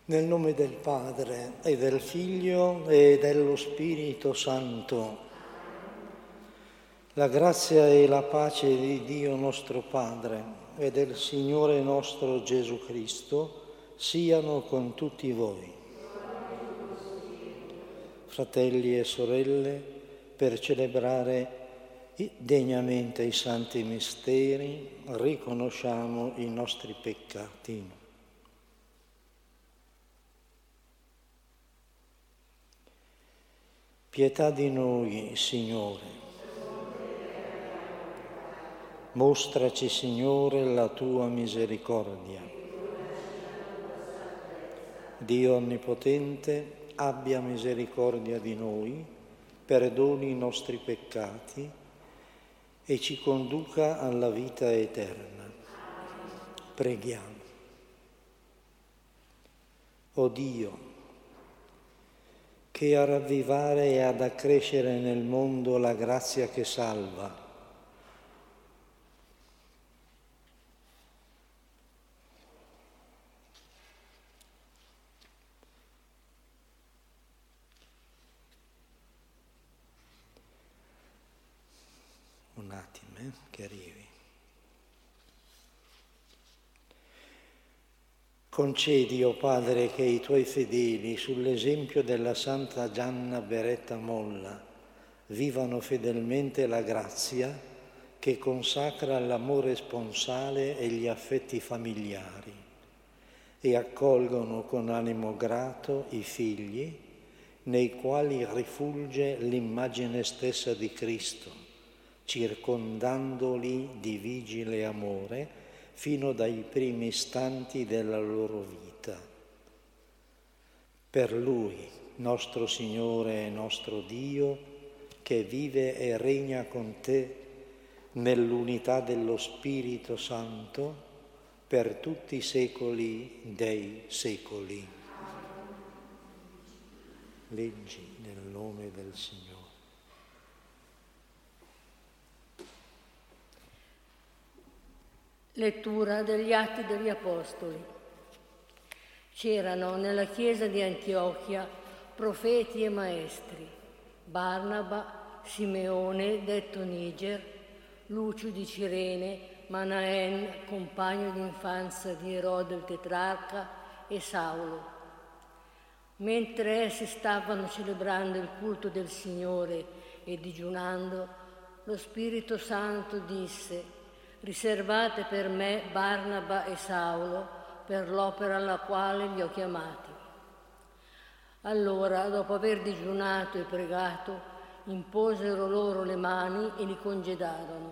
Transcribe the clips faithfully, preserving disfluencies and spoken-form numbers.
Nel nome del Padre e del Figlio e dello Spirito Santo. La grazia e la pace di Dio nostro Padre e del Signore nostro Gesù Cristo siano con tutti voi. Fratelli e sorelle, per celebrare degnamente i santi misteri, riconosciamo i nostri peccati. Pietà di noi, Signore. Mostraci, Signore, la tua misericordia. Dio Onnipotente, abbia misericordia di noi, perdoni i nostri peccati e ci conduca alla vita eterna. Preghiamo. O Dio, che a ravvivare e ad accrescere nel mondo la grazia che salva. Un attimo, eh, che arrivi. Concedi, o Padre, che i tuoi fedeli, sull'esempio della Santa Gianna Beretta Molla, vivano fedelmente la grazia che consacra l'amore sponsale e gli affetti familiari e accolgono con animo grato i figli nei quali rifulge l'immagine stessa di Cristo, circondandoli di vigile amore fino dai primi istanti della loro vita. Per Lui, nostro Signore e nostro Dio, che vive e regna con te nell'unità dello Spirito Santo, per tutti i secoli dei secoli. Leggi nel nome del Signore. Lettura degli Atti degli Apostoli. C'erano nella chiesa di Antiochia profeti e maestri: Barnaba, Simeone, detto Niger, Lucio di Cirene, Manaen, compagno d'infanzia di Erode il tetrarca, e Saulo. Mentre essi stavano celebrando il culto del Signore e digiunando, lo Spirito Santo disse: riservate per me Barnaba e Saulo per l'opera alla quale li ho chiamati. Allora, dopo aver digiunato e pregato, imposero loro le mani e li congedarono.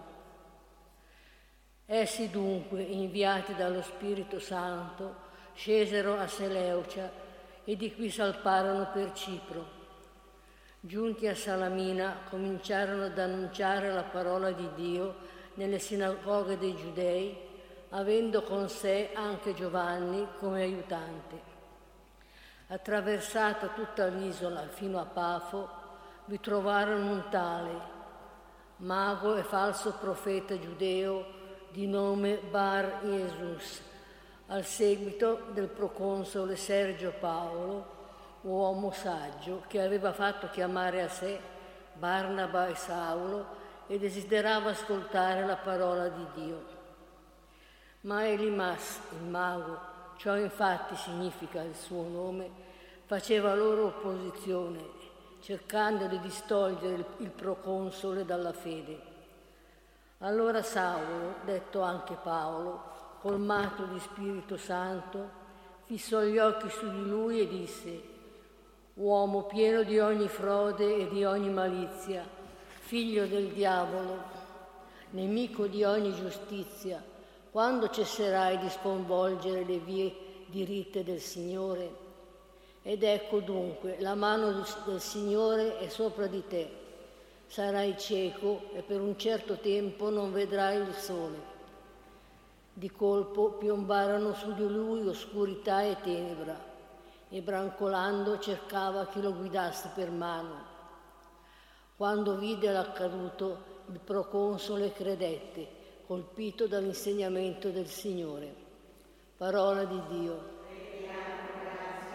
Essi dunque, inviati dallo Spirito Santo, scesero a Seleucia e di qui salparono per Cipro. Giunti a Salamina, cominciarono ad annunciare la parola di Dio nelle sinagoghe dei Giudei, avendo con sé anche Giovanni come aiutante. Attraversata tutta l'isola fino a Pafo, vi trovarono un tale, mago e falso profeta giudeo di nome Bar Jesus, al seguito del proconsole Sergio Paolo, uomo saggio, che aveva fatto chiamare a sé Barnaba e Saulo e desiderava ascoltare la parola di Dio. Ma Elimas, il mago, ciò infatti significa il suo nome, faceva loro opposizione, cercando di distogliere il proconsole dalla fede. Allora Saulo, detto anche Paolo, colmato di Spirito Santo, fissò gli occhi su di lui e disse: uomo pieno di ogni frode e di ogni malizia, figlio del diavolo, nemico di ogni giustizia, quando cesserai di sconvolgere le vie diritte del Signore? Ed ecco dunque, la mano del Signore è sopra di te. Sarai cieco e per un certo tempo non vedrai il sole. Di colpo piombarono su di lui oscurità e tenebra, e brancolando cercava chi lo guidasse per mano. Quando vide l'accaduto, il proconsole credette, colpito dall'insegnamento del Signore. Parola di Dio.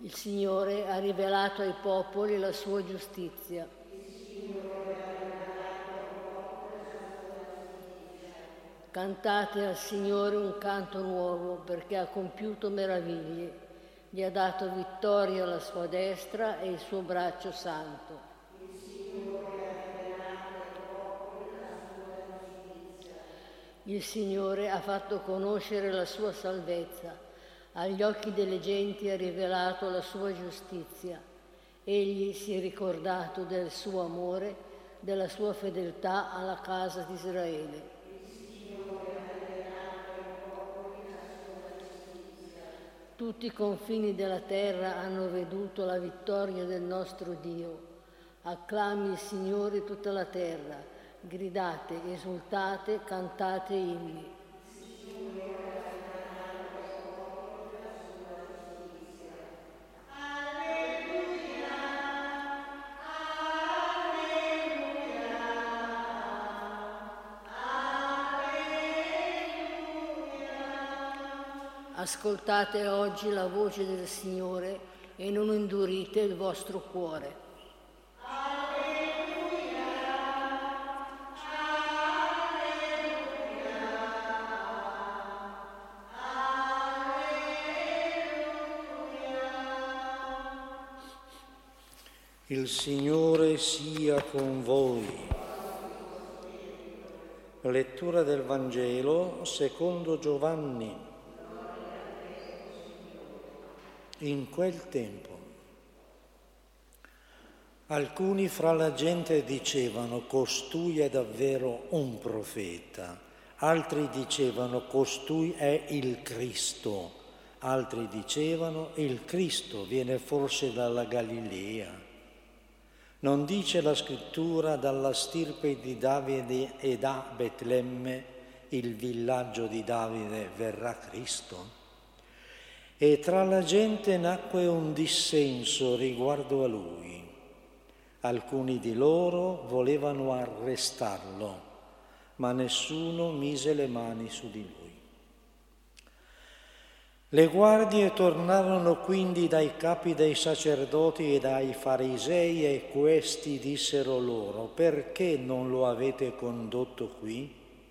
Il Signore ha rivelato ai popoli la sua giustizia. Cantate al Signore un canto nuovo, perché ha compiuto meraviglie. Gli ha dato vittoria alla sua destra e il suo braccio santo. Il Signore ha rivelato ai popoli la sua giustizia. Il Signore ha fatto conoscere la sua salvezza. Agli occhi delle genti ha rivelato la sua giustizia. Egli si è ricordato del suo amore, della sua fedeltà alla casa di Israele. Tutti i confini della terra hanno veduto la vittoria del nostro Dio. Acclami il Signore tutta la terra, gridate, esultate, cantate inni. Ascoltate oggi la voce del Signore e non indurite il vostro cuore. Alleluia, alleluia, alleluia. Il Signore sia con voi. Lettura del Vangelo secondo Giovanni. In quel tempo alcuni fra la gente dicevano: costui è davvero un profeta, altri dicevano: costui è il Cristo, altri dicevano: il Cristo viene forse dalla Galilea. Non dice la scrittura: dalla stirpe di Davide e da Betlemme, il villaggio di Davide, verrà Cristo? E tra la gente nacque un dissenso riguardo a lui. Alcuni di loro volevano arrestarlo, ma nessuno mise le mani su di lui. Le guardie tornarono quindi dai capi dei sacerdoti e dai farisei e questi dissero loro: perché non lo avete condotto qui?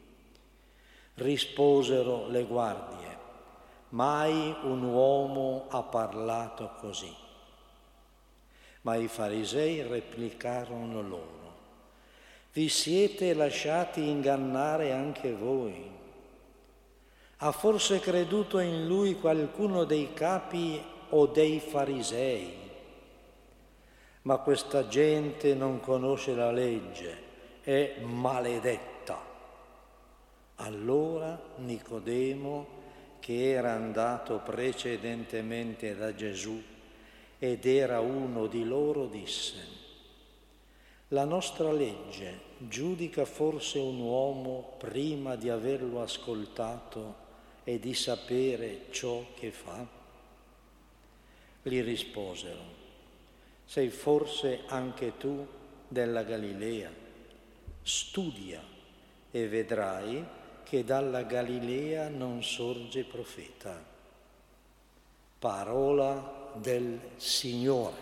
Risposero le guardie: mai un uomo ha parlato così. Ma i farisei replicarono loro: vi siete lasciati ingannare anche voi? Ha forse creduto in lui qualcuno dei capi o dei farisei? Ma questa gente non conosce la legge, è maledetta. Allora Nicodemo, che era andato precedentemente da Gesù ed era uno di loro, disse: la nostra legge giudica forse un uomo prima di averlo ascoltato e di sapere ciò che fa? Gli risposero: sei forse anche tu della Galilea? Studia e vedrai che dalla Galilea non sorge profeta. Parola del Signore.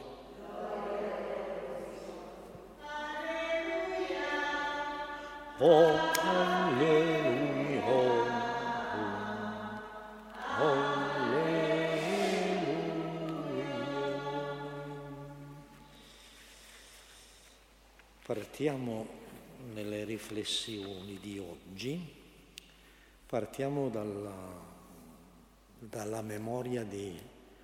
Alleluia. Oh, alleluia. Oh, alleluia. Partiamo nelle riflessioni di oggi. Partiamo dalla, dalla memoria di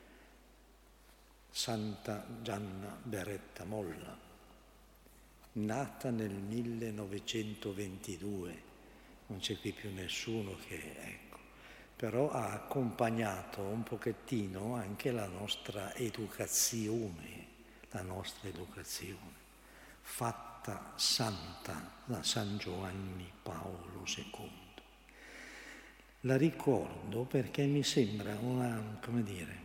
Santa Gianna Beretta Molla, nata nel millenovecentoventidue, non c'è qui più nessuno che, ecco, però ha accompagnato un pochettino anche la nostra educazione, la nostra educazione, fatta santa da San Giovanni Paolo secondo. La ricordo perché mi sembra una, come dire,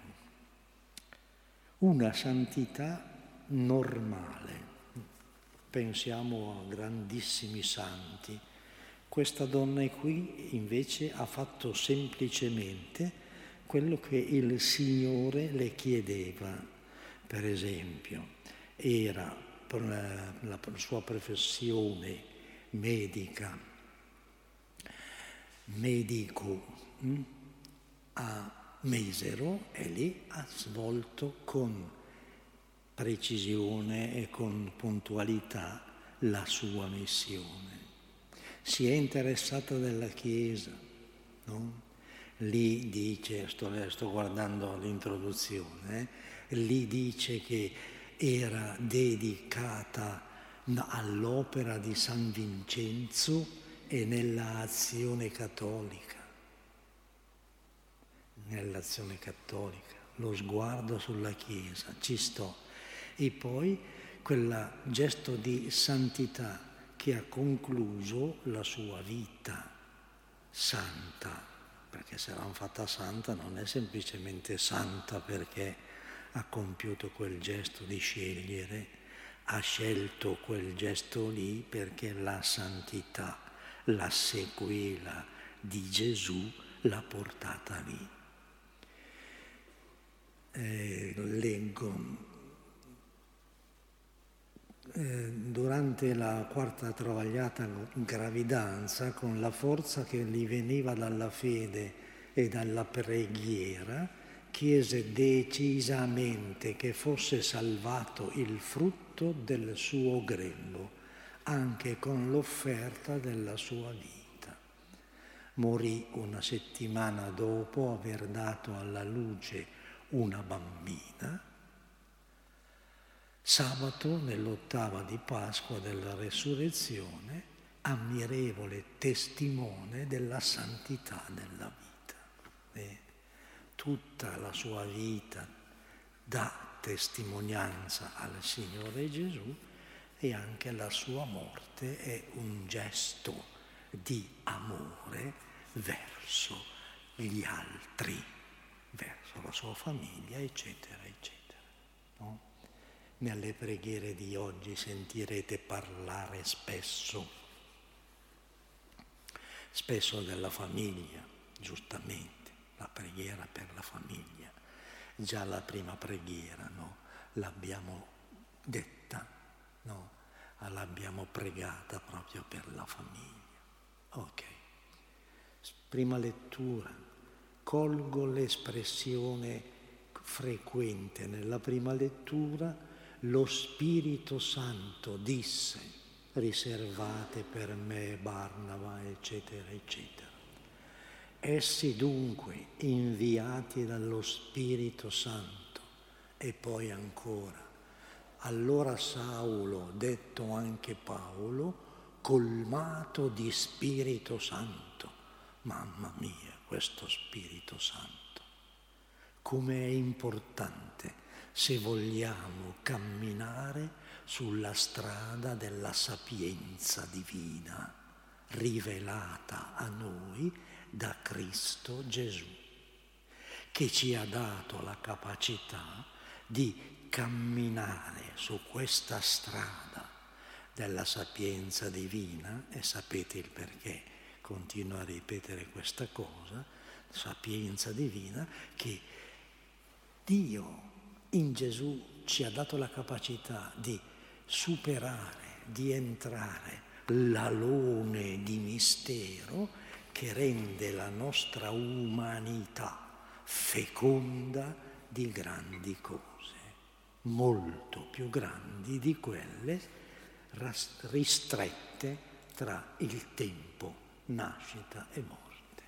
una santità normale. Pensiamo a grandissimi santi. Questa donna qui invece ha fatto semplicemente quello che il Signore le chiedeva: per esempio, era per la, la sua professione medica, medico hm, a Mesero, e lì ha svolto con precisione e con puntualità la sua missione. Si è interessata della Chiesa, no? Lì dice, sto, sto guardando l'introduzione, eh? Lì dice che era dedicata all'opera di San Vincenzo e nella azione cattolica. Nell'azione cattolica, lo sguardo sulla Chiesa, ci sto. E poi quel gesto di santità che ha concluso la sua vita santa, perché se l'hanno fatta santa non è semplicemente santa perché ha compiuto quel gesto di scegliere, ha scelto quel gesto lì perché la santità, la sequela di Gesù l'ha portata lì. Eh, leggo. Eh, durante la quarta travagliata gravidanza, con la forza che gli veniva dalla fede e dalla preghiera, chiese decisamente che fosse salvato il frutto del suo grembo, anche con l'offerta della sua vita. Morì una settimana dopo aver dato alla luce una bambina. Sabato, nell'ottava di Pasqua della Resurrezione, ammirevole testimone della santità della vita. E tutta la sua vita dà testimonianza al Signore Gesù e anche la sua morte è un gesto di amore verso gli altri, verso la sua famiglia, eccetera, eccetera. No? Nelle preghiere di oggi sentirete parlare spesso, spesso della famiglia, giustamente, la preghiera per la famiglia. Già la prima preghiera, no? L'abbiamo detta, no? L'abbiamo pregata proprio per la famiglia. Ok. Prima lettura, colgo l'espressione frequente nella prima lettura. Lo Spirito Santo disse, riservate per me Barnaba, eccetera, eccetera. Essi dunque, inviati dallo Spirito Santo, e poi ancora, allora Saulo, detto anche Paolo, colmato di Spirito Santo. Mamma mia, questo Spirito Santo. Come è importante se vogliamo camminare sulla strada della sapienza divina, rivelata a noi da Cristo Gesù, che ci ha dato la capacità di camminare su questa strada della sapienza divina, e sapete il perché continuo a ripetere questa cosa, sapienza divina, che Dio in Gesù ci ha dato la capacità di superare, di entrare l'alone di mistero che rende la nostra umanità feconda di grandi cose, molto più grandi di quelle ristrette tra il tempo, nascita e morte.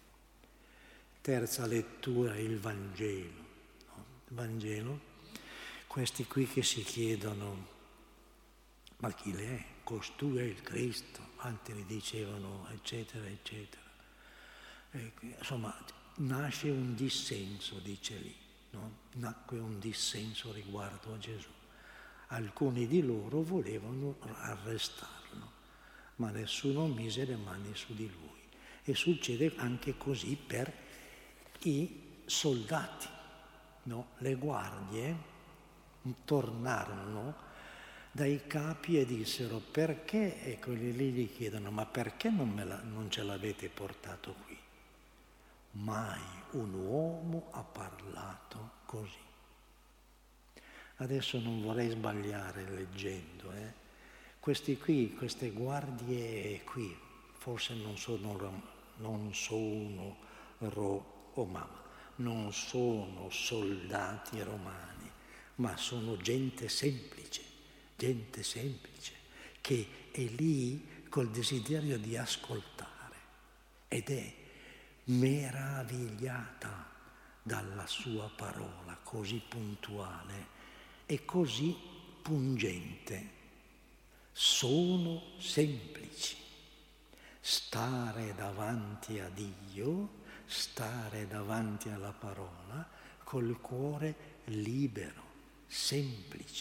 Terza lettura, il Vangelo. Vangelo, questi qui che si chiedono, ma chi è? Costui è il Cristo, altri dicevano eccetera eccetera. E, insomma, nasce un dissenso, dice lì, no? Nacque un dissenso riguardo a Gesù. Alcuni di loro volevano arrestarlo, ma nessuno mise le mani su di lui. E succede anche così per i soldati. No, le guardie tornarono dai capi e dissero perché, e quelli lì gli chiedono ma perché non, me la, non ce l'avete portato qui? Mai un uomo ha parlato così. Adesso non vorrei sbagliare leggendo, eh. Questi qui, queste guardie qui, forse non sono, non sono ro, oh mamma, non sono soldati romani, ma sono gente semplice, gente semplice, che è lì col desiderio di ascoltare ed è meravigliata dalla sua parola così puntuale e così pungente. Sono semplici. Stare davanti a Dio, stare davanti alla parola col cuore libero, semplice.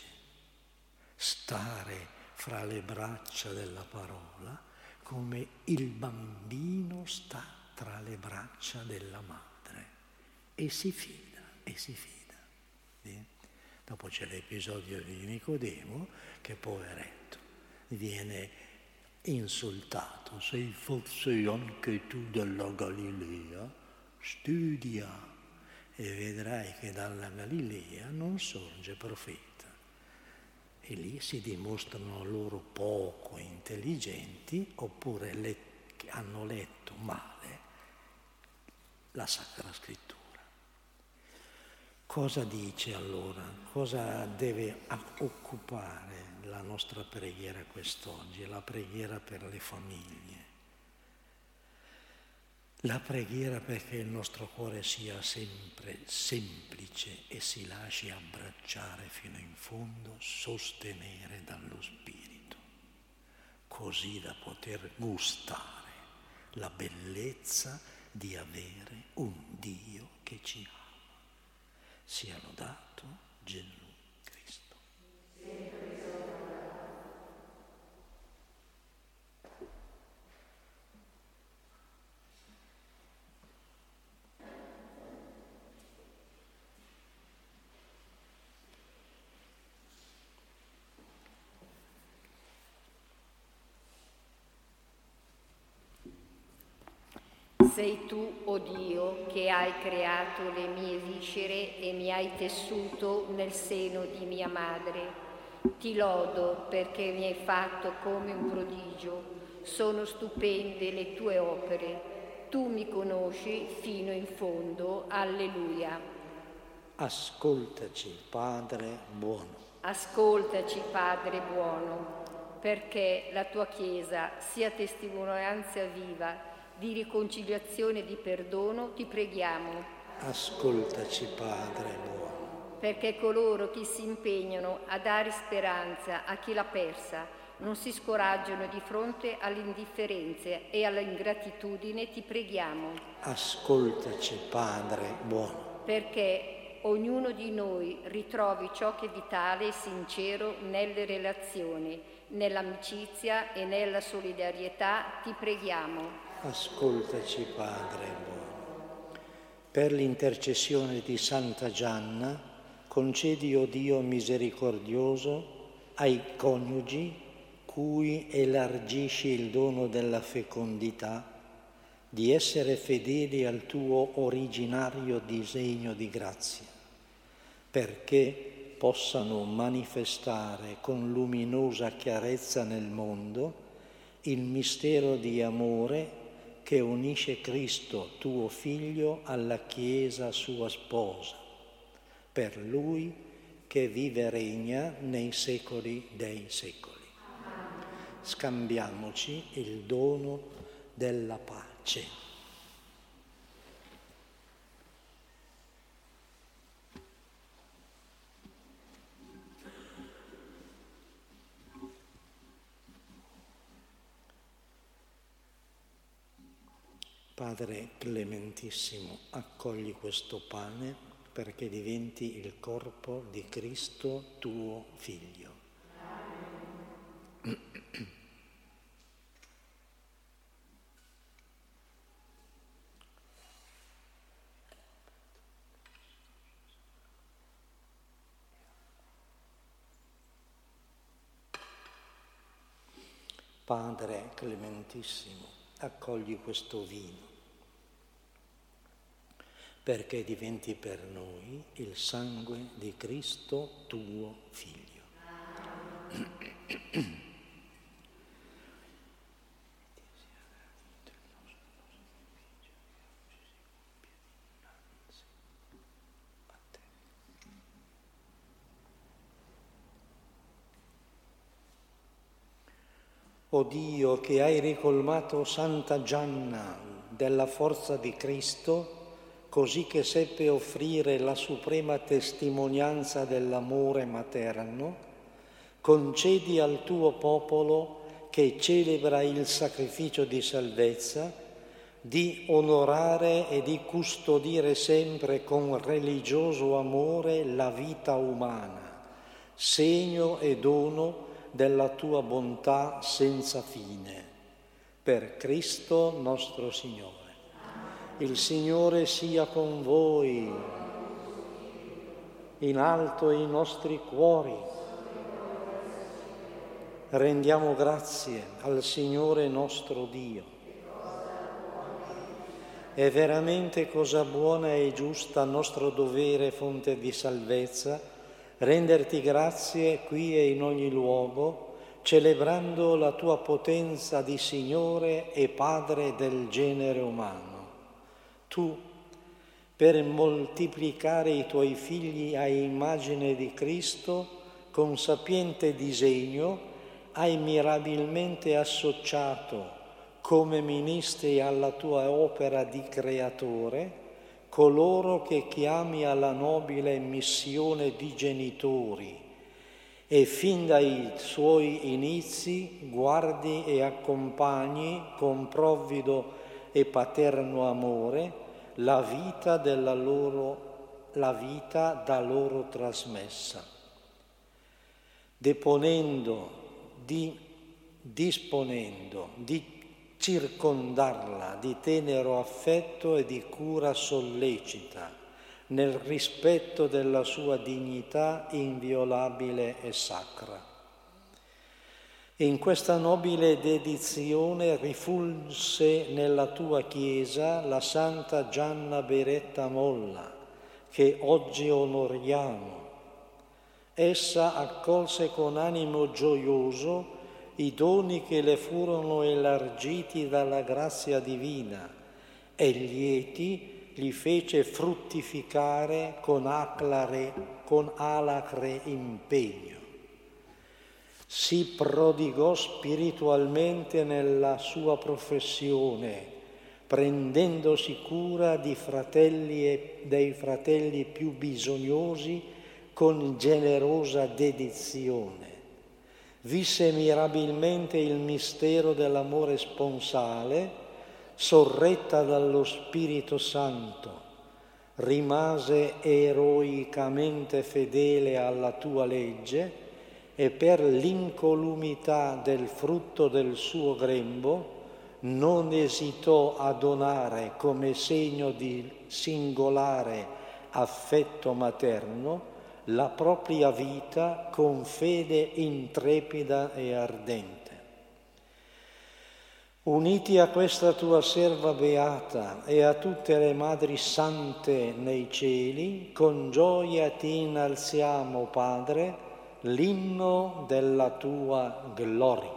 Stare fra le braccia della parola come il bambino sta tra le braccia della madre e si fida, e si fida. Sì? Dopo c'è l'episodio di Nicodemo che, poveretto, viene insultato. Sei forse anche tu della Galilea? Studia e vedrai che dalla Galilea non sorge profeta. E lì si dimostrano loro poco intelligenti oppure le, hanno letto male la Sacra Scrittura. Cosa dice allora? Cosa deve occupare la nostra preghiera quest'oggi? La preghiera per le famiglie. La preghiera perché il nostro cuore sia sempre semplice e si lasci abbracciare fino in fondo, sostenere dallo Spirito, così da poter gustare la bellezza di avere un Dio che ci ama. Sia lodato Gesù Cristo. Sei tu, o Dio, che hai creato le mie viscere e mi hai tessuto nel seno di mia madre. Ti lodo perché mi hai fatto come un prodigio. Sono stupende le tue opere. Tu mi conosci fino in fondo. Alleluia. Ascoltaci, Padre buono. Ascoltaci, Padre buono, perché la tua Chiesa sia testimonianza viva di riconciliazione e di perdono, ti preghiamo. Ascoltaci, Padre buono. Perché coloro che si impegnano a dare speranza a chi l'ha persa non si scoraggino di fronte alle indifferenze e alla ingratitudine, ti preghiamo. Ascoltaci, Padre buono. Perché ognuno di noi ritrovi ciò che è vitale e sincero nelle relazioni, nell'amicizia e nella solidarietà, ti preghiamo. Ascoltaci, Padre buono. Per l'intercessione di Santa Gianna, concedi, o Dio misericordioso, ai coniugi cui elargisci il dono della fecondità, di essere fedeli al tuo originario disegno di grazia, perché possano manifestare con luminosa chiarezza nel mondo il mistero di amore che unisce Cristo, tuo Figlio, alla Chiesa sua sposa, per Lui che vive e regna nei secoli dei secoli. Scambiamoci il dono della pace. Padre clementissimo, accogli questo pane perché diventi il corpo di Cristo, tuo Figlio. Amen. Padre clementissimo, accogli questo vino perché diventi per noi il sangue di Cristo tuo Figlio. O Dio, che hai ricolmato Santa Gianna della forza di Cristo, così che seppe offrire la suprema testimonianza dell'amore materno, concedi al tuo popolo che celebra il sacrificio di salvezza di onorare e di custodire sempre con religioso amore la vita umana, segno e dono della tua bontà senza fine. Per Cristo nostro Signore. Il Signore sia con voi, in alto i nostri cuori. Rendiamo grazie al Signore nostro Dio. È veramente cosa buona e giusta, nostro dovere, fonte di salvezza, renderti grazie qui e in ogni luogo, celebrando la tua potenza di Signore e Padre del genere umano. Tu, per moltiplicare i tuoi figli a immagine di Cristo, con sapiente disegno, hai mirabilmente associato, come ministri alla tua opera di creatore, coloro che chiami alla nobile missione di genitori e fin dai suoi inizi guardi e accompagni con provvido e paterno amore la vita della loro, la vita da loro trasmessa, deponendo, di, disponendo di circondarla di tenero affetto e di cura sollecita, nel rispetto della sua dignità inviolabile e sacra. In questa nobile dedizione rifulse nella tua Chiesa la Santa Gianna Beretta Molla, che oggi onoriamo. Essa accolse con animo gioioso i doni che le furono elargiti dalla grazia divina e lieti li fece fruttificare con, aclare, con alacre impegno. Si prodigò spiritualmente nella sua professione, prendendosi cura di fratelli e dei fratelli più bisognosi con generosa dedizione. Visse mirabilmente il mistero dell'amore sponsale, sorretta dallo Spirito Santo, rimase eroicamente fedele alla tua legge e per l'incolumità del frutto del suo grembo non esitò a donare come segno di singolare affetto materno la propria vita con fede intrepida e ardente. Uniti a questa tua serva beata e a tutte le madri sante nei cieli, con gioia ti innalziamo, Padre, l'inno della tua gloria.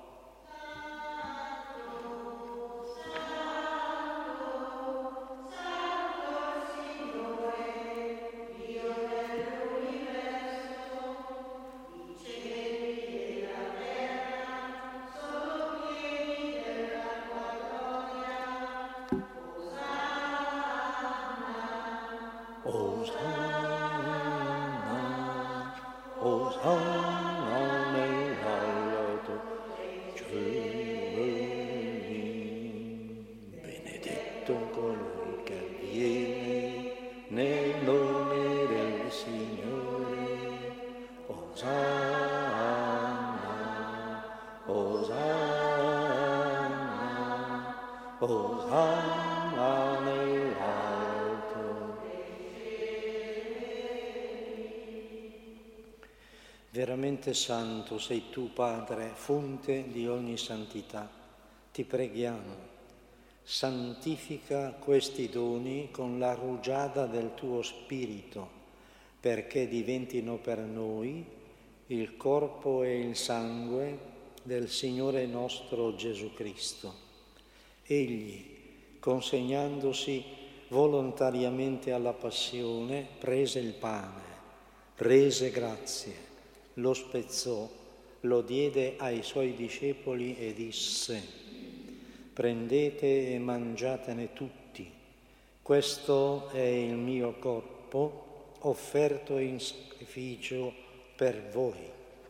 Veramente santo sei tu, Padre, fonte di ogni santità. Ti preghiamo, santifica questi doni con la rugiada del tuo Spirito, perché diventino per noi il corpo e il sangue del Signore nostro Gesù Cristo. Egli, consegnandosi volontariamente alla passione, prese il pane, rese grazie, lo spezzò, lo diede ai suoi discepoli e disse: prendete e mangiatene tutti, questo è il mio corpo offerto in sacrificio per voi.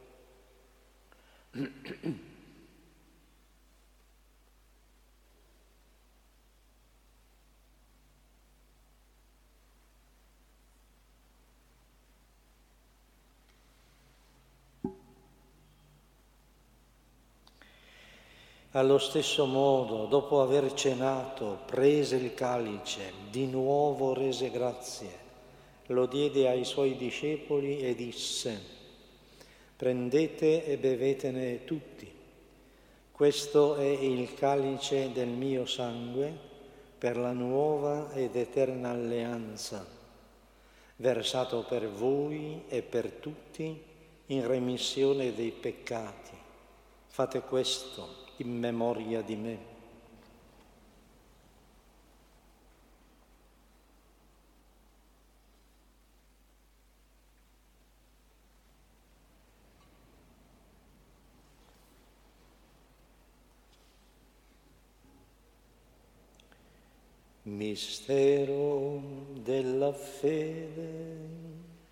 Allo stesso modo, dopo aver cenato, prese il calice, di nuovo rese grazie, lo diede ai suoi discepoli e disse: prendete e bevetene tutti, questo è il calice del mio sangue per la nuova ed eterna alleanza, versato per voi e per tutti in remissione dei peccati. Fate questo in memoria di me. Mistero della fede.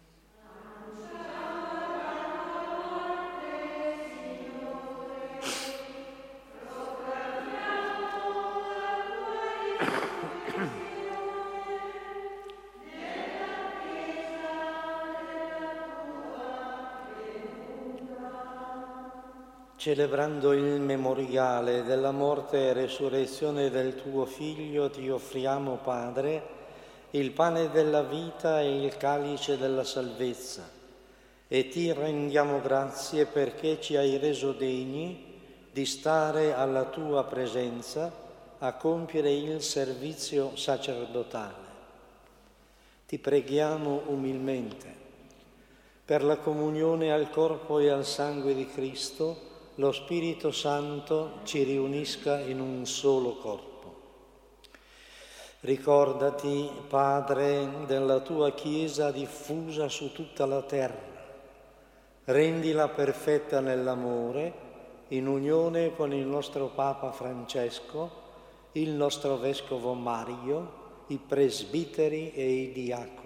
Celebrando il memoriale della morte e resurrezione del tuo Figlio, ti offriamo, Padre, il pane della vita e il calice della salvezza, e ti rendiamo grazie perché ci hai reso degni di stare alla tua presenza a compiere il servizio sacerdotale. Ti preghiamo umilmente per la comunione al corpo e al sangue di Cristo. Lo Spirito Santo ci riunisca in un solo corpo. Ricordati, Padre, della tua Chiesa diffusa su tutta la terra. Rendila perfetta nell'amore, in unione con il nostro Papa Francesco, il nostro Vescovo Mario, i presbiteri e i diaconi.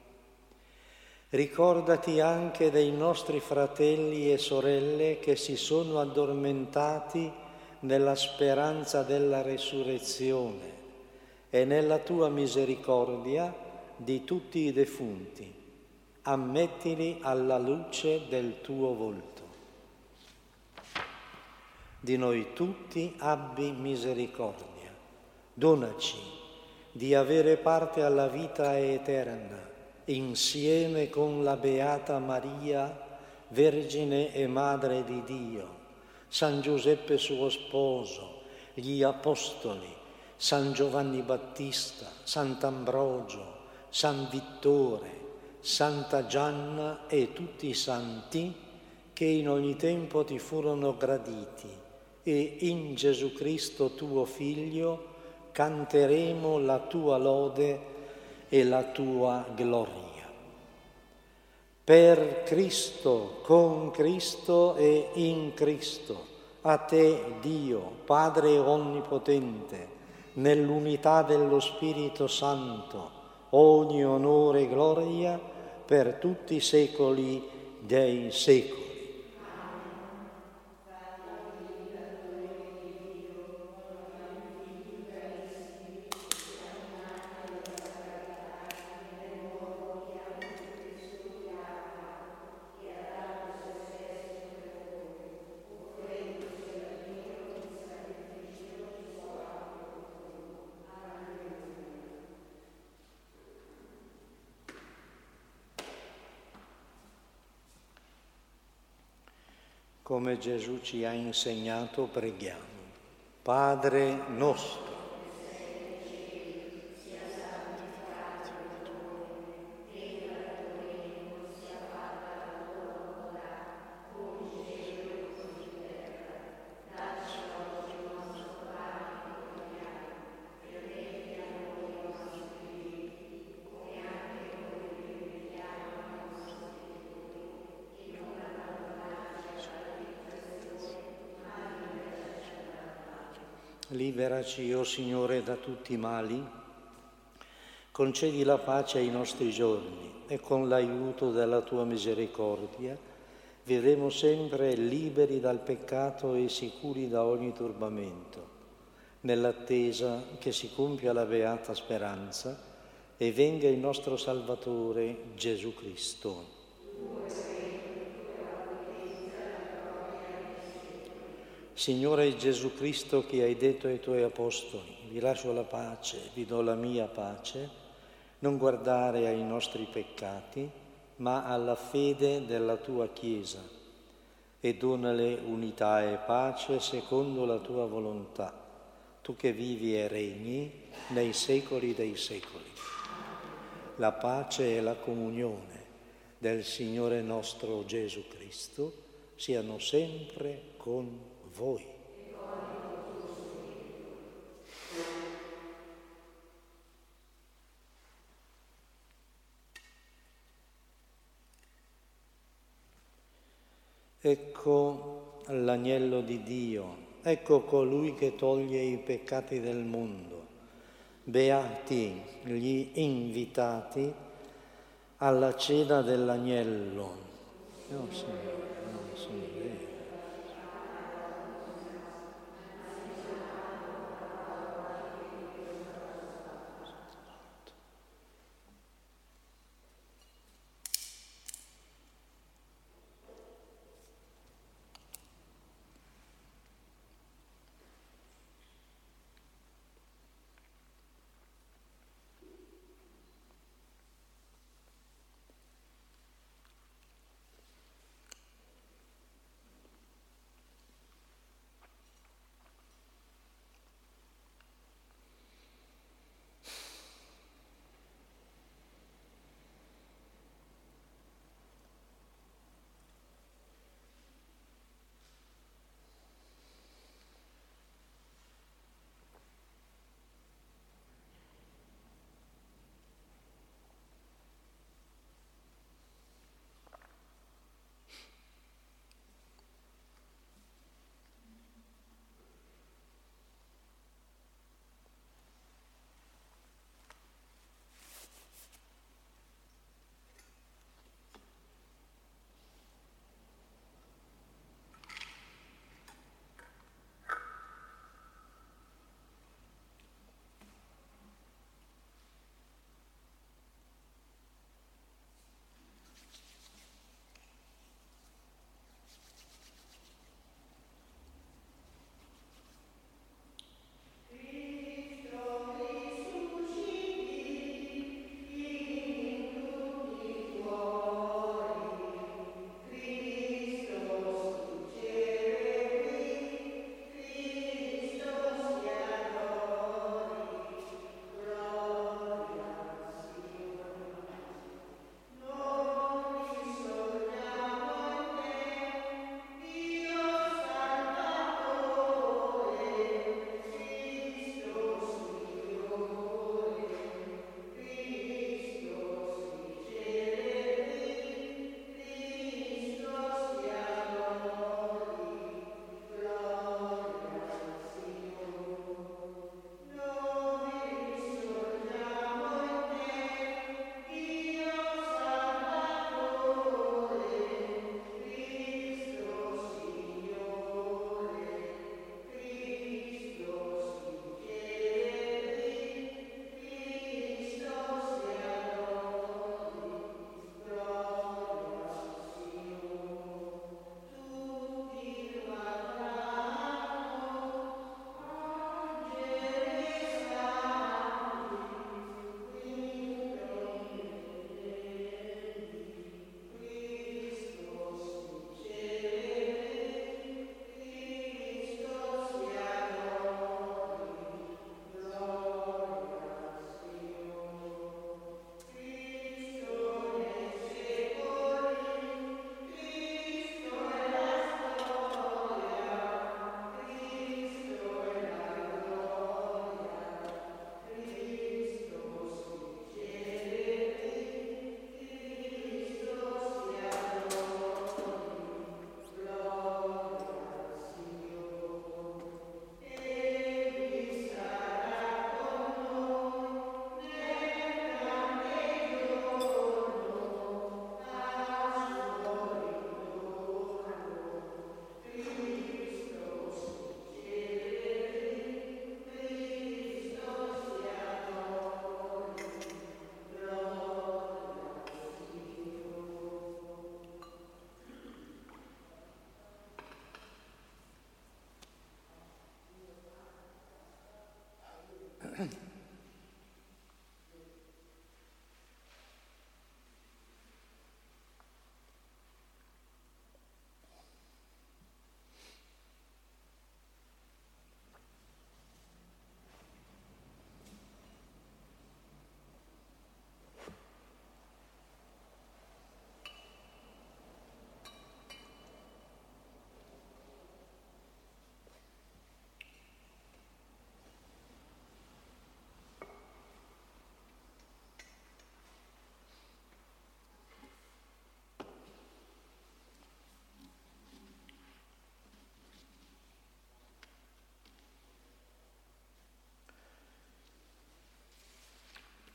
Ricordati anche dei nostri fratelli e sorelle che si sono addormentati nella speranza della resurrezione e nella tua misericordia di tutti i defunti. Ammettili alla luce del tuo volto. Di noi tutti abbi misericordia. Donaci di avere parte alla vita eterna, insieme con la Beata Maria, Vergine e Madre di Dio, San Giuseppe suo sposo, gli Apostoli, San Giovanni Battista, Sant'Ambrogio, San Vittore, Santa Gianna e tutti i santi che in ogni tempo ti furono graditi, e in Gesù Cristo tuo Figlio canteremo la tua lode e la tua gloria. Per Cristo, con Cristo e in Cristo, a te, Dio, Padre Onnipotente, nell'unità dello Spirito Santo, ogni onore e gloria per tutti i secoli dei secoli. Come Gesù ci ha insegnato, preghiamo. Padre nostro, Liberaci, o Signore, da tutti i mali, concedi la pace ai nostri giorni e con l'aiuto della tua misericordia vivremo sempre liberi dal peccato e sicuri da ogni turbamento, nell'attesa che si compia la beata speranza e venga il nostro Salvatore Gesù Cristo. Signore Gesù Cristo, che hai detto ai tuoi apostoli, vi lascio la pace, vi do la mia pace, non guardare ai nostri peccati, ma alla fede della tua Chiesa, e donale unità e pace secondo la tua volontà, tu che vivi e regni nei secoli dei secoli. La pace e la comunione del Signore nostro Gesù Cristo siano sempre con voi. Voi. Ecco l'agnello di Dio, ecco colui che toglie i peccati del mondo. Beati gli invitati alla cena dell'agnello. No, Signore, non sono vero.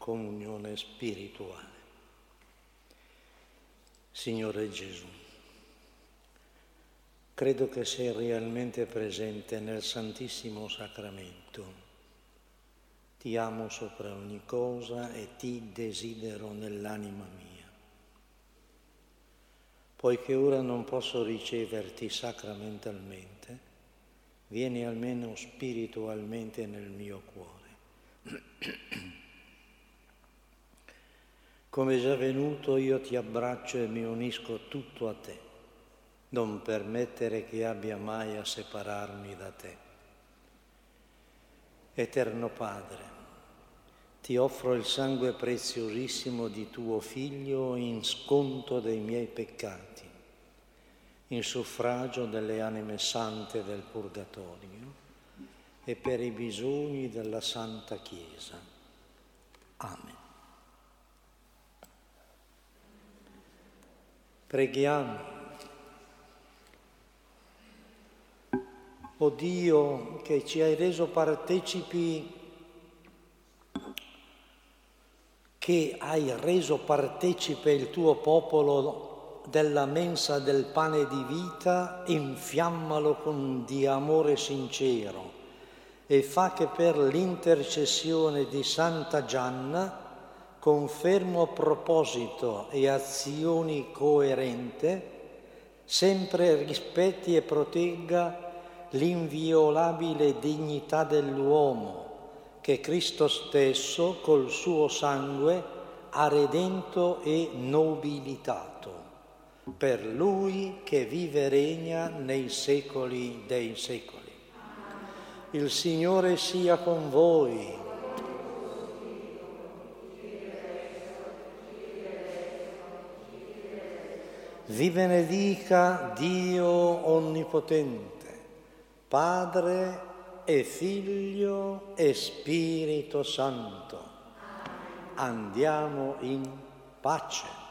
comunione spirituale. Signore Gesù, credo che sei realmente presente nel Santissimo Sacramento. Ti amo sopra ogni cosa e ti desidero nell'anima mia. Poiché ora non posso riceverti sacramentalmente, vieni almeno spiritualmente nel mio cuore. Come già venuto, io ti abbraccio e mi unisco tutto a te. Non permettere che abbia mai a separarmi da te. Eterno Padre, ti offro il sangue preziosissimo di tuo Figlio in sconto dei miei peccati, in suffragio delle anime sante del Purgatorio e per i bisogni della Santa Chiesa. Amen. Preghiamo. O Dio, che ci hai reso partecipi, che hai reso partecipe il tuo popolo della mensa del pane di vita, infiammalo con di amore sincero e fa che per l'intercessione di Santa Gianna, con fermo proposito e azioni coerente, sempre rispetti e protegga l'inviolabile dignità dell'uomo che Cristo stesso col suo sangue ha redento e nobilitato, per Lui che vive e regna nei secoli dei secoli. Il Signore sia con voi. Vi benedica Dio Onnipotente, Padre e Figlio e Spirito Santo. Andiamo in pace.